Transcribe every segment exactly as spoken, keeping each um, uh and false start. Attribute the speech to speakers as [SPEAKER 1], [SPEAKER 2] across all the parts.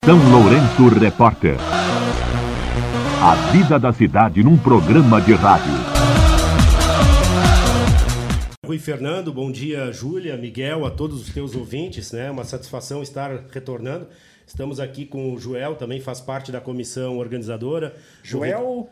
[SPEAKER 1] São Lourenço Repórter. A vida da cidade num programa de rádio.
[SPEAKER 2] Rui Fernando, bom dia, Júlia, Miguel, a todos os teus ouvintes, né? Uma satisfação estar retornando. Estamos aqui com o Joel, também faz parte da comissão organizadora.
[SPEAKER 3] Joel...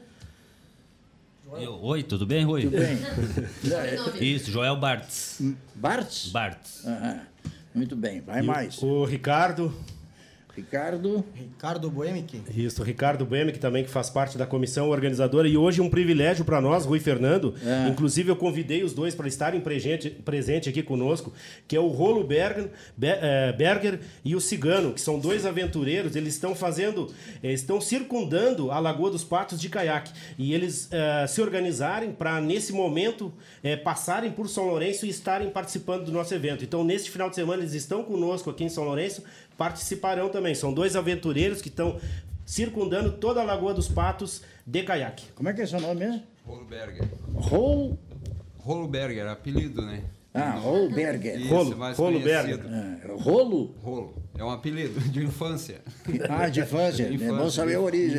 [SPEAKER 4] Eu, oi, tudo bem, Rui?
[SPEAKER 3] Tudo bem.
[SPEAKER 4] Isso, Joel Bartz.
[SPEAKER 3] Bartz?
[SPEAKER 4] Bartz.
[SPEAKER 3] Aham. Muito bem, vai
[SPEAKER 2] E
[SPEAKER 3] mais.
[SPEAKER 2] O Ricardo.
[SPEAKER 3] Ricardo.
[SPEAKER 5] Ricardo Boemic.
[SPEAKER 2] Isso, Ricardo Boemic também, que faz parte da comissão organizadora. E hoje um privilégio para nós, Rui Fernando. É. Inclusive, eu convidei os dois para estarem presente, presente aqui conosco, que é o Rolo Berger, Berger e o Cigano, que são dois aventureiros. Eles estão fazendo, estão circundando a Lagoa dos Patos de caiaque. E eles uh, se organizarem para, nesse momento, uh, passarem por São Lourenço e estarem participando do nosso evento. Então, neste final de semana, eles estão conosco aqui em São Lourenço, participarão também. São dois aventureiros que estão circundando toda a Lagoa dos Patos de caiaque.
[SPEAKER 3] Como é que é seu nome mesmo?
[SPEAKER 6] Rolo Berger.
[SPEAKER 3] Rol...
[SPEAKER 6] Rolo Berger, apelido, né?
[SPEAKER 3] Ah, Rolo Berger.
[SPEAKER 6] Isso,
[SPEAKER 2] Rolo,
[SPEAKER 6] mais
[SPEAKER 2] Rolo
[SPEAKER 6] conhecido.
[SPEAKER 2] Berger.
[SPEAKER 3] Ah, Rolo?
[SPEAKER 6] Rolo. É um apelido de infância.
[SPEAKER 3] Ah, de infância.
[SPEAKER 6] De
[SPEAKER 3] É bom
[SPEAKER 6] infância.
[SPEAKER 3] saber a origem.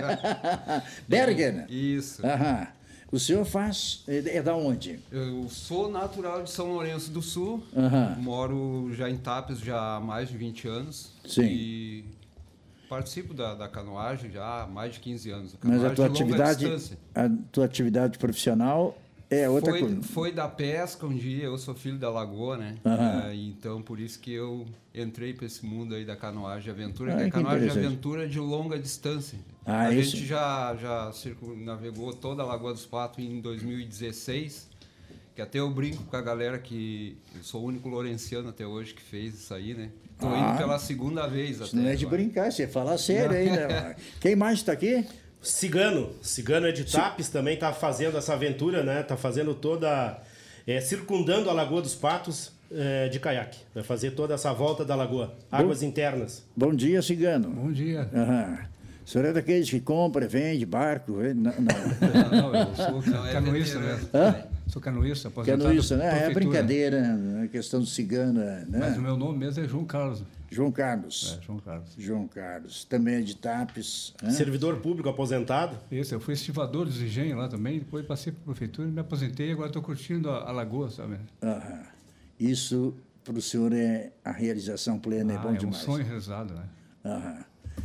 [SPEAKER 3] Berger, né?
[SPEAKER 6] Isso.
[SPEAKER 3] Aham. O senhor faz... É é da onde?
[SPEAKER 6] Eu sou natural de São Lourenço do Sul.
[SPEAKER 3] Aham.
[SPEAKER 6] Moro já em Tapes já há mais de vinte anos.
[SPEAKER 3] Sim.
[SPEAKER 6] E participo da, da canoagem já há mais de quinze anos.
[SPEAKER 3] Mas a
[SPEAKER 6] Canoagem
[SPEAKER 3] tua
[SPEAKER 6] de longa
[SPEAKER 3] atividade,
[SPEAKER 6] distância.
[SPEAKER 3] a tua atividade profissional é outra
[SPEAKER 6] Foi,
[SPEAKER 3] coisa.
[SPEAKER 6] foi da pesca um dia, eu sou filho da Lagoa, né?
[SPEAKER 3] Aham.
[SPEAKER 6] É, então, por isso que eu entrei para esse mundo aí da canoagem de aventura,
[SPEAKER 3] Ah,
[SPEAKER 6] que é
[SPEAKER 3] que
[SPEAKER 6] canoagem de
[SPEAKER 3] interessante.
[SPEAKER 6] aventura de longa distância.
[SPEAKER 3] Ah,
[SPEAKER 6] a
[SPEAKER 3] isso.
[SPEAKER 6] gente já, já circunnavegou toda a Lagoa dos Patos em dois mil e dezesseis, que até eu brinco com a galera que eu sou o único lourenciano até hoje que fez isso aí, né? Tô
[SPEAKER 3] Ah,
[SPEAKER 6] indo pela segunda vez
[SPEAKER 3] Isso
[SPEAKER 6] até
[SPEAKER 3] não é de
[SPEAKER 6] agora.
[SPEAKER 3] brincar, você fala sério ainda. Quem mais está aqui?
[SPEAKER 2] Cigano. Cigano é de Tapes, também está fazendo essa aventura, né? Está fazendo toda... É, circundando a Lagoa dos Patos é, de caiaque. Vai fazer toda essa volta da lagoa. Águas
[SPEAKER 3] Bom,
[SPEAKER 2] internas.
[SPEAKER 3] Bom dia, Cigano.
[SPEAKER 7] Bom dia.
[SPEAKER 3] Aham. O senhor é daqueles que compra, vende, barco? eh? Não, não.
[SPEAKER 7] Não, não, eu sou
[SPEAKER 6] Não, é
[SPEAKER 7] canoísta
[SPEAKER 6] veterano.
[SPEAKER 7] mesmo.
[SPEAKER 3] Hã?
[SPEAKER 7] Sou canoísta, aposentado.
[SPEAKER 3] Canoísta, né? É
[SPEAKER 7] prefeitura.
[SPEAKER 3] brincadeira, a questão do cigano, né?
[SPEAKER 7] Mas o meu nome mesmo é João Carlos.
[SPEAKER 3] João Carlos.
[SPEAKER 7] É, João Carlos.
[SPEAKER 3] João Carlos. Também é de Tapes. né?
[SPEAKER 2] Servidor público aposentado.
[SPEAKER 7] Isso, eu fui estivador dos engenhos lá também, depois passei para a prefeitura, me aposentei e agora estou curtindo a, a lagoa, sabe?
[SPEAKER 3] Aham. Isso, para o senhor, é a realização plena, é
[SPEAKER 7] Ah,
[SPEAKER 3] bom
[SPEAKER 7] é um
[SPEAKER 3] demais.
[SPEAKER 7] sonho realizado, né?
[SPEAKER 3] Aham.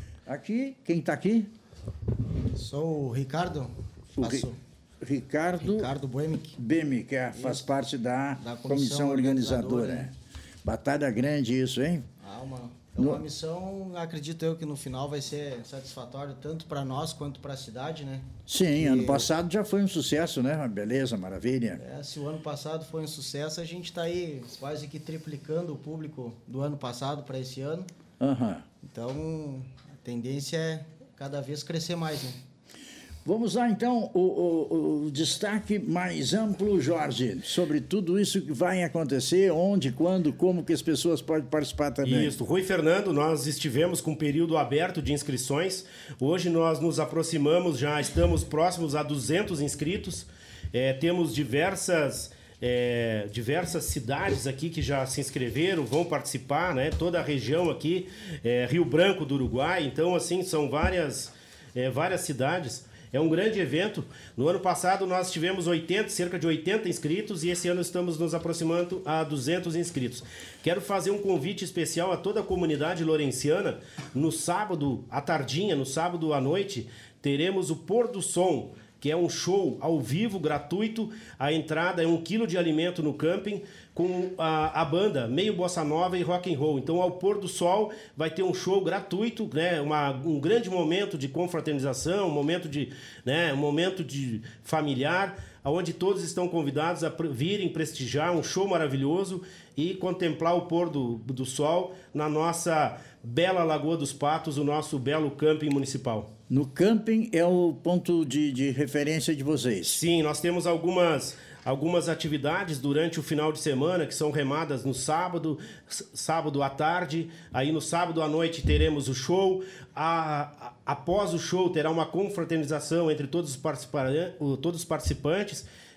[SPEAKER 3] Aqui, quem está aqui?
[SPEAKER 5] Sou o Ricardo.
[SPEAKER 3] O
[SPEAKER 5] Faço
[SPEAKER 3] Ri- Ricardo,
[SPEAKER 5] Ricardo Boemic.
[SPEAKER 3] Bemi, que é- faz parte da,
[SPEAKER 5] Da
[SPEAKER 3] comissão,
[SPEAKER 5] comissão
[SPEAKER 3] organizadora.
[SPEAKER 5] organizadora.
[SPEAKER 3] Batalha grande isso, hein?
[SPEAKER 5] Ah, uma, é uma missão, acredito eu, que no final vai ser satisfatório tanto para nós quanto para a cidade, né?
[SPEAKER 3] Sim,
[SPEAKER 5] E-
[SPEAKER 3] ano passado já foi um sucesso, né? Uma beleza, maravilha.
[SPEAKER 5] É, se o ano passado foi um sucesso, a gente está aí quase que triplicando o público do ano passado para esse ano.
[SPEAKER 3] Aham.
[SPEAKER 5] Então, a tendência é cada vez crescer mais, né?
[SPEAKER 3] Vamos lá, então, o, o- o destaque mais amplo, Jorge, sobre tudo isso que vai acontecer, onde, quando, como que as pessoas podem participar também.
[SPEAKER 2] Isso, Rui Fernando, nós estivemos com um período aberto de inscrições. Hoje nós nos aproximamos, já estamos próximos a duzentos inscritos. É, temos diversas, é, diversas cidades aqui que já se inscreveram, vão participar, né? Toda a região aqui, é, Rio Branco do Uruguai. Então, assim, são várias, é, várias cidades. É um grande evento. No ano passado nós tivemos oitenta, cerca de oitenta inscritos e esse ano estamos nos aproximando a duzentos inscritos. Quero fazer um convite especial a toda a comunidade lourenciana. No sábado, à tardinha, no sábado à noite, teremos o Pôr do Som, que é um show ao vivo, gratuito. A entrada é um quilo de alimento no camping, com a, a banda Meio Bossa Nova e Rock and Roll. Então, ao pôr do sol, vai ter um show gratuito, né? Uma, um grande momento de confraternização, um momento de, né? um momento de familiar, onde todos estão convidados a pr- virem prestigiar um show maravilhoso e contemplar o pôr do, do sol na nossa bela Lagoa dos Patos, o nosso belo camping municipal.
[SPEAKER 3] No camping é o ponto de, de referência de vocês.
[SPEAKER 2] Sim, nós temos algumas, algumas atividades durante o final de semana que são remadas no sábado, s- sábado à tarde. Aí no sábado à noite teremos o show. A, a- após o show terá uma confraternização entre todos os, participa- o- todos os participantes.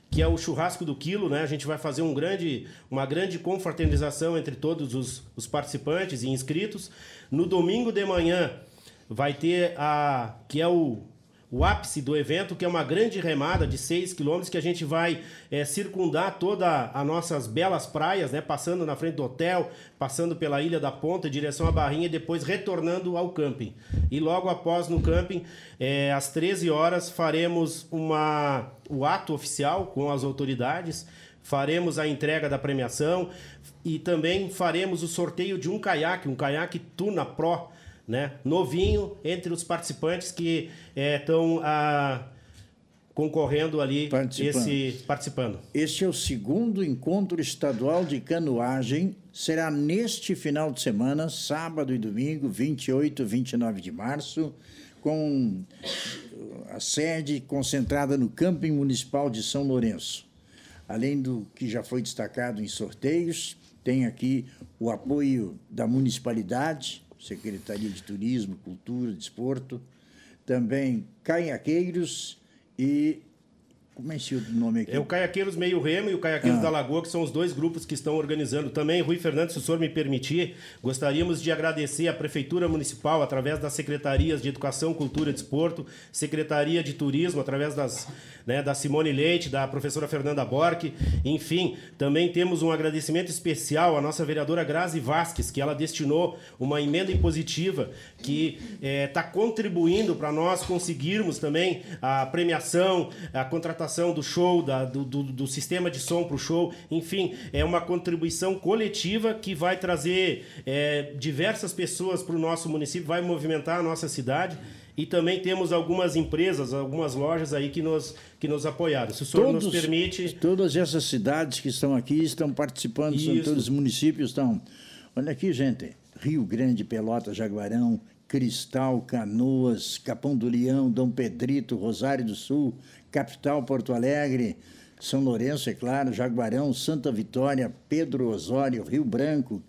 [SPEAKER 2] que é o churrasco do quilo, né? A gente vai fazer um grande, uma grande confraternização entre todos os, os participantes e inscritos. No domingo de manhã vai ter a que é o, o ápice do evento, que é uma grande remada de seis quilômetros, que a gente vai é, circundar todas as nossas belas praias, né? Passando na frente do hotel, passando pela Ilha da Ponta, em direção à Barrinha, e depois retornando ao camping. E logo após no camping, é, às treze horas, faremos uma, o ato oficial com as autoridades, faremos a entrega da premiação e também faremos o sorteio de um caiaque, um caiaque Tuna Pro, né? Novinho, entre os participantes que estão é, concorrendo ali,
[SPEAKER 3] participando.
[SPEAKER 2] Esse, participando.
[SPEAKER 3] Este é o segundo encontro estadual de canoagem. Será neste final de semana, sábado e domingo, vinte e oito e vinte e nove de março, com a sede concentrada no Camping Municipal de São Lourenço. Além do que já foi destacado em sorteios, tem aqui o apoio da municipalidade, Secretaria de Turismo, Cultura, Desporto, também caiaqueiros e... Como é esse outro nome aqui?
[SPEAKER 2] É o Caiaqueiros Meio Remo e o Caiaqueiros
[SPEAKER 3] ah.
[SPEAKER 2] da Lagoa, que são os dois grupos que estão organizando. Também, Rui Fernando, se o senhor me permitir, gostaríamos de agradecer à Prefeitura Municipal, através das Secretarias de Educação, Cultura e Desporto, Secretaria de Turismo, através das, né, da Simone Leite, da professora Fernanda Borque. Enfim, também temos um agradecimento especial à nossa vereadora Grazi Vasques, que ela destinou uma emenda impositiva que está é, contribuindo para nós conseguirmos também a premiação, a contratação do show, da, do, do, do sistema de som para o show. Enfim, é uma contribuição coletiva que vai trazer é, diversas pessoas para o nosso município, vai movimentar a nossa cidade. E também temos algumas empresas, algumas lojas aí que nos, que nos apoiaram. Se o senhor
[SPEAKER 3] todos,
[SPEAKER 2] nos permite...
[SPEAKER 3] Todas essas cidades que estão aqui estão participando, são todos os municípios estão... Olha aqui, gente, Rio Grande, Pelotas, Jaguarão, Cristal, Canoas, Capão do Leão, Dom Pedrito, Rosário do Sul, Capital, Porto Alegre, São Lourenço, é claro, Jaguarão, Santa Vitória, Pedro Osório, Rio Branco,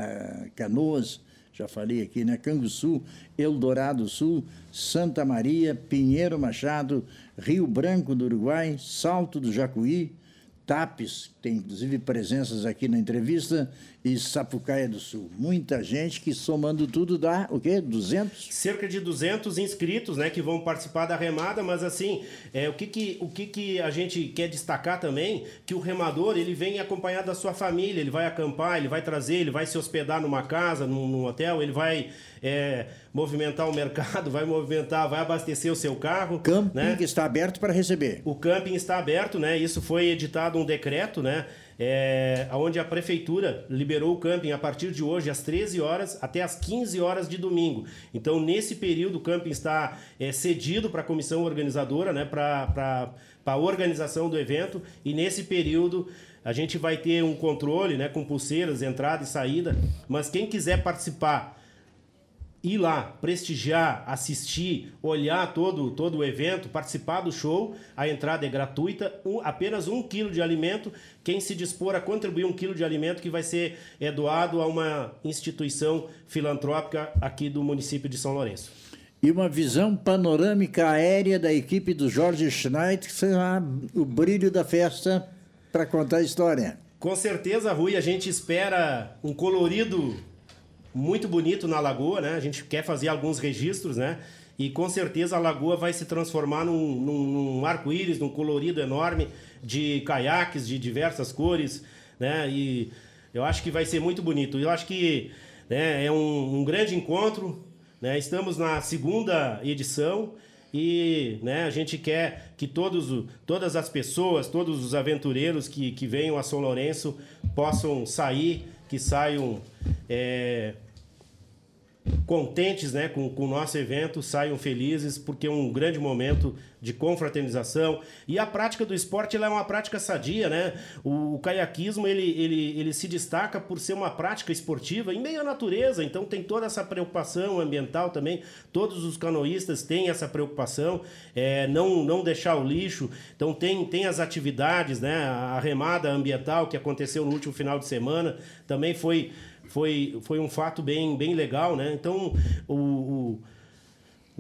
[SPEAKER 3] Canoas, já falei aqui, né? Canguçu, Eldorado Sul, Santa Maria, Pinheiro Machado, Rio Branco do Uruguai, Salto do Jacuí, Tapes, tem inclusive presenças aqui na entrevista, e Sapucaia do Sul. Muita gente que, somando tudo, dá o quê? duzentos?
[SPEAKER 2] Cerca de duzentos inscritos, né, que vão participar da remada, mas assim, é, o, que, que, o que, que a gente quer destacar também, que o remador, ele vem acompanhado da sua família, ele vai acampar, ele vai trazer, ele vai se hospedar numa casa, num, num hotel, ele vai é, movimentar o mercado, vai movimentar, vai abastecer o seu carro.
[SPEAKER 3] Camping,
[SPEAKER 2] né?
[SPEAKER 3] Que está aberto para receber.
[SPEAKER 2] O camping está aberto, né? Isso foi editado um decreto, né? É, onde a prefeitura liberou o camping a partir de hoje às treze horas até às quinze horas de domingo. Então, nesse período, o camping está é, cedido para a comissão organizadora, né, para a organização do evento, e nesse período a gente vai ter um controle, né, com pulseiras, entrada e saída, mas quem quiser participar, ir lá, prestigiar, assistir, olhar todo, todo o evento, participar do show, a entrada é gratuita, um, apenas um quilo de alimento. Quem se dispor a contribuir um quilo de alimento que vai ser é, doado a uma instituição filantrópica aqui do município de São Lourenço.
[SPEAKER 3] E uma visão panorâmica aérea da equipe do Jorge Schneider, que será o brilho da festa para contar a história.
[SPEAKER 2] Com certeza, Rui, a gente espera um colorido muito bonito na Lagoa, né? A gente quer fazer alguns registros, né? E com certeza a Lagoa vai se transformar num, num, num arco-íris, num colorido enorme de caiaques de diversas cores, né? E eu acho que vai ser muito bonito. Eu acho que, né, é um, um grande encontro, né? Estamos na segunda edição e, né, a gente quer que todos, todas as pessoas, todos os aventureiros que, que venham a São Lourenço possam sair, que saiam é, contentes, né, com, com o nosso evento, saiam felizes, porque é um grande momento de confraternização. E a prática do esporte, ela é uma prática sadia, né? O, o caiaquismo, ele, ele, ele se destaca por ser uma prática esportiva em meio à natureza, então tem toda essa preocupação ambiental também. Todos os canoístas têm essa preocupação, é, não, não deixar o lixo. Então tem, tem as atividades, né? A remada ambiental que aconteceu no último final de semana também foi, foi, foi um fato bem, bem legal, né? Então o, o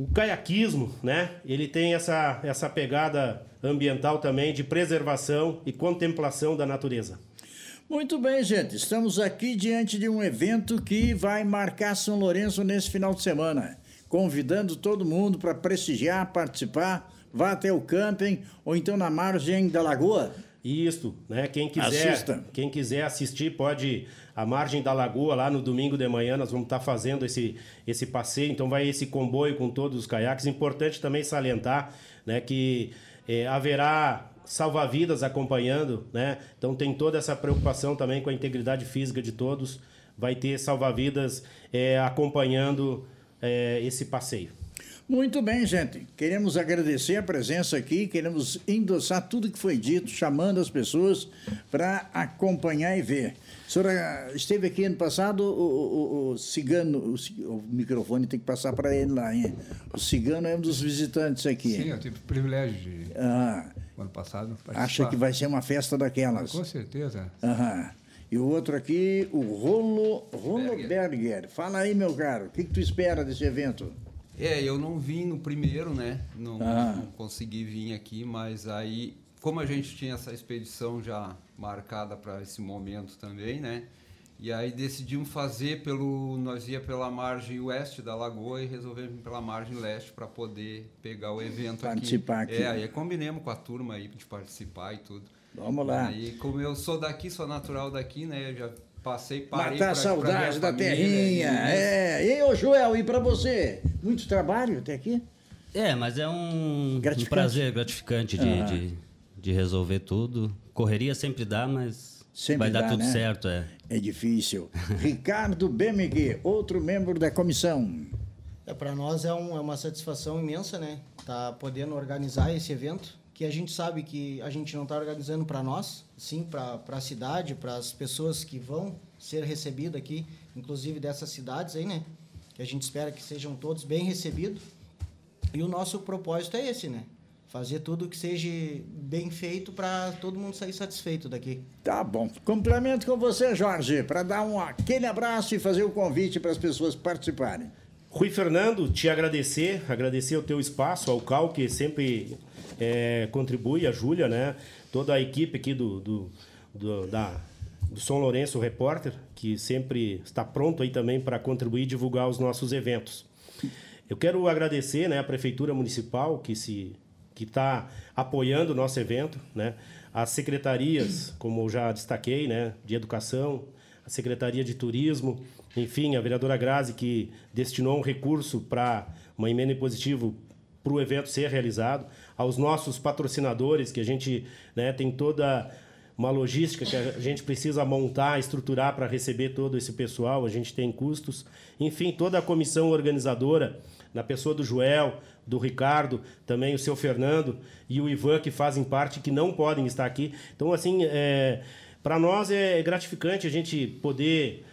[SPEAKER 2] O caiaquismo, né? Ele tem essa, essa pegada ambiental também de preservação e contemplação da natureza.
[SPEAKER 3] Muito bem, gente. Estamos aqui diante de um evento que vai marcar São Lourenço nesse final de semana. Convidando todo mundo para prestigiar, participar, vá até o camping ou então na margem da lagoa.
[SPEAKER 2] Isso, né? Quem quiser,
[SPEAKER 3] Assista.
[SPEAKER 2] quem quiser assistir pode ir à margem da lagoa, lá no domingo de manhã nós vamos estar fazendo esse, esse passeio, então vai esse comboio com todos os caiaques. Importante também salientar, né, que é, haverá salva-vidas acompanhando, né? Então tem toda essa preocupação também com a integridade física de todos. Vai ter salva-vidas é, acompanhando é, esse passeio.
[SPEAKER 3] Muito bem, gente. Queremos agradecer a presença aqui, queremos endossar tudo que foi dito, chamando as pessoas para acompanhar e ver. A senhora esteve aqui ano passado, o, o, o Cigano, o, o microfone tem que passar para ele lá, hein? O Cigano é um dos visitantes aqui.
[SPEAKER 7] Sim, eu tive o privilégio de,
[SPEAKER 3] ah,
[SPEAKER 7] ano passado, participar.
[SPEAKER 3] Acha que vai ser uma festa daquelas?
[SPEAKER 7] Com certeza.
[SPEAKER 3] Aham. E o outro aqui, o Rolo, Rolo Berger. Berger. Fala aí, meu caro, o que, que tu espera desse evento?
[SPEAKER 6] É, eu não vim no primeiro, né? Não,
[SPEAKER 3] Ah.
[SPEAKER 6] não consegui vir aqui, mas aí, como a gente tinha essa expedição já marcada para esse momento também, né? E aí decidimos fazer pelo... Nós ia pela margem oeste da lagoa e resolvemos ir pela margem leste para poder pegar o evento
[SPEAKER 3] Participar
[SPEAKER 6] aqui.
[SPEAKER 3] aqui.
[SPEAKER 6] É, aí combinamos com a turma aí de participar e tudo.
[SPEAKER 3] Vamos lá.
[SPEAKER 6] Aí, como eu sou daqui, sou natural daqui, né? Eu já passei, parei
[SPEAKER 3] Matar a
[SPEAKER 6] pra- pra
[SPEAKER 3] saudade
[SPEAKER 6] minha
[SPEAKER 3] da
[SPEAKER 6] família,
[SPEAKER 3] terrinha.
[SPEAKER 6] e-
[SPEAKER 3] É. E ô, Joel, e para você? Muito trabalho até aqui?
[SPEAKER 4] É, mas é um, um
[SPEAKER 3] Gratificante.
[SPEAKER 4] prazer gratificante de,
[SPEAKER 3] Ah.
[SPEAKER 4] de, de resolver tudo. Correria sempre dá, mas
[SPEAKER 3] Sempre
[SPEAKER 4] vai dar
[SPEAKER 3] dá,
[SPEAKER 4] tudo
[SPEAKER 3] né?
[SPEAKER 4] certo, é.
[SPEAKER 3] É difícil. Ricardo Bemig, outro membro da comissão.
[SPEAKER 5] É, para nós é, um, é uma satisfação imensa, né? Tá podendo organizar esse evento, que a gente sabe que a gente não está organizando para nós, sim para a cidade, para as pessoas que vão ser recebidas aqui, inclusive dessas cidades aí, né? Que a gente espera que sejam todos bem recebidos. E o nosso propósito é esse, né? Fazer tudo que seja bem feito para todo mundo sair satisfeito daqui.
[SPEAKER 3] Tá bom. Complemento com você, Jorge, para dar um aquele abraço e fazer o convite para as pessoas participarem.
[SPEAKER 2] Rui Fernando, te agradecer, agradecer o teu espaço, ao Cal, que sempre é, contribui, a Júlia, né? Toda a equipe aqui do, do, do, da, do São Lourenço Repórter, que sempre está pronto aí também para contribuir e divulgar os nossos eventos. Eu quero agradecer, né, a Prefeitura Municipal, que se que está apoiando o nosso evento, né? As secretarias, como eu já destaquei, né, de Educação, a Secretaria de Turismo, enfim, a vereadora Grazi, que destinou um recurso para uma emenda impositiva para o evento ser realizado, aos nossos patrocinadores, que a gente, né, tem toda uma logística que a gente precisa montar, estruturar para receber todo esse pessoal, a gente tem custos, enfim, toda a comissão organizadora, na pessoa do Joel, do Ricardo, também o seu Fernando e o Ivan, que fazem parte, que não podem estar aqui. Então, assim, é, para nós é gratificante a gente poder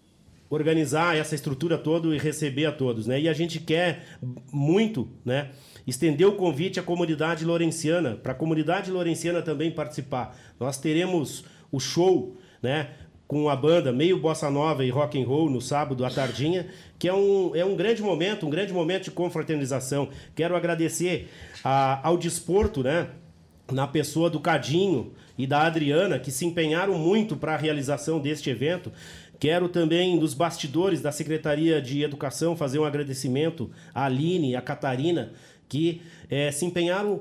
[SPEAKER 2] organizar essa estrutura toda e receber a todos, né? E a gente quer muito, né, estender o convite à comunidade lourenciana, para a comunidade lourenciana também participar. Nós teremos o show, né, com a banda Meio Bossa Nova e Rock and Roll no sábado à tardinha, que é um, é um grande momento, um grande momento de confraternização. Quero agradecer a, ao Desporto, né, na pessoa do Cadinho e da Adriana, que se empenharam muito para a realização deste evento. Quero também, nos bastidores da Secretaria de Educação, fazer um agradecimento à Aline e à Catarina, que eh, se empenharam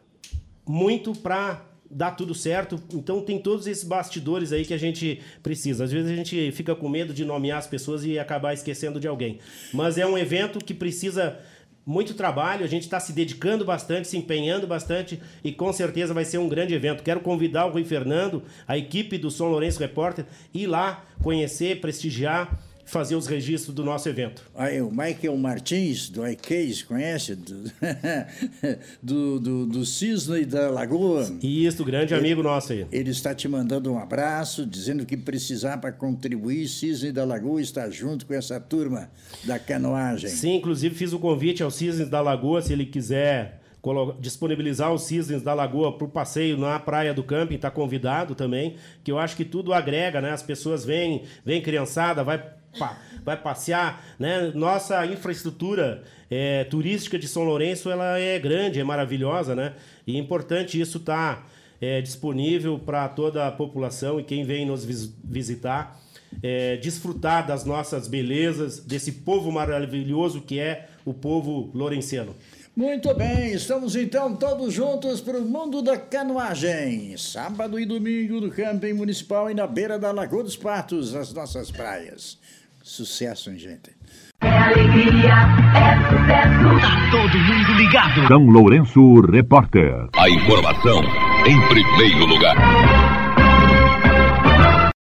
[SPEAKER 2] muito para dar tudo certo. Então tem todos esses bastidores aí que a gente precisa. Às vezes a gente fica com medo de nomear as pessoas e acabar esquecendo de alguém. Mas é um evento que precisa muito trabalho, a gente está se dedicando bastante, se empenhando bastante e com certeza vai ser um grande evento. Quero convidar o Rui Fernando, a equipe do São Lourenço Repórter, ir lá conhecer, prestigiar, fazer os registros do nosso evento.
[SPEAKER 3] Aí, o Michael Martins, do iCase, conhece? Do, do, do, do Cisne da Lagoa.
[SPEAKER 2] Isso, grande amigo
[SPEAKER 3] ele,
[SPEAKER 2] nosso aí.
[SPEAKER 3] Ele está te mandando um abraço, dizendo que precisar para contribuir, Cisne da Lagoa está junto com essa turma da canoagem.
[SPEAKER 2] Sim, inclusive fiz o convite ao Cisnes da Lagoa, se ele quiser disponibilizar os Cisnes da Lagoa para o passeio na praia do camping, está convidado também, que eu acho que tudo agrega, né? As pessoas vêm, vem criançada, vai pa, vai passear, né? Nossa infraestrutura é, turística de São Lourenço, ela é grande, é maravilhosa, né? E é importante isso estar tá, é, disponível para toda a população e quem vem nos vis visitar, é, desfrutar das nossas belezas, desse povo maravilhoso que é o povo lourenciano.
[SPEAKER 3] Muito bem, estamos então todos juntos para o mundo da canoagem. Sábado e domingo no camping municipal e na beira da Lagoa dos Patos, nas nossas praias. Sucesso, hein, gente?
[SPEAKER 8] É alegria, é sucesso. Tá todo mundo ligado.
[SPEAKER 1] São Lourenço Repórter.
[SPEAKER 9] A informação em primeiro lugar.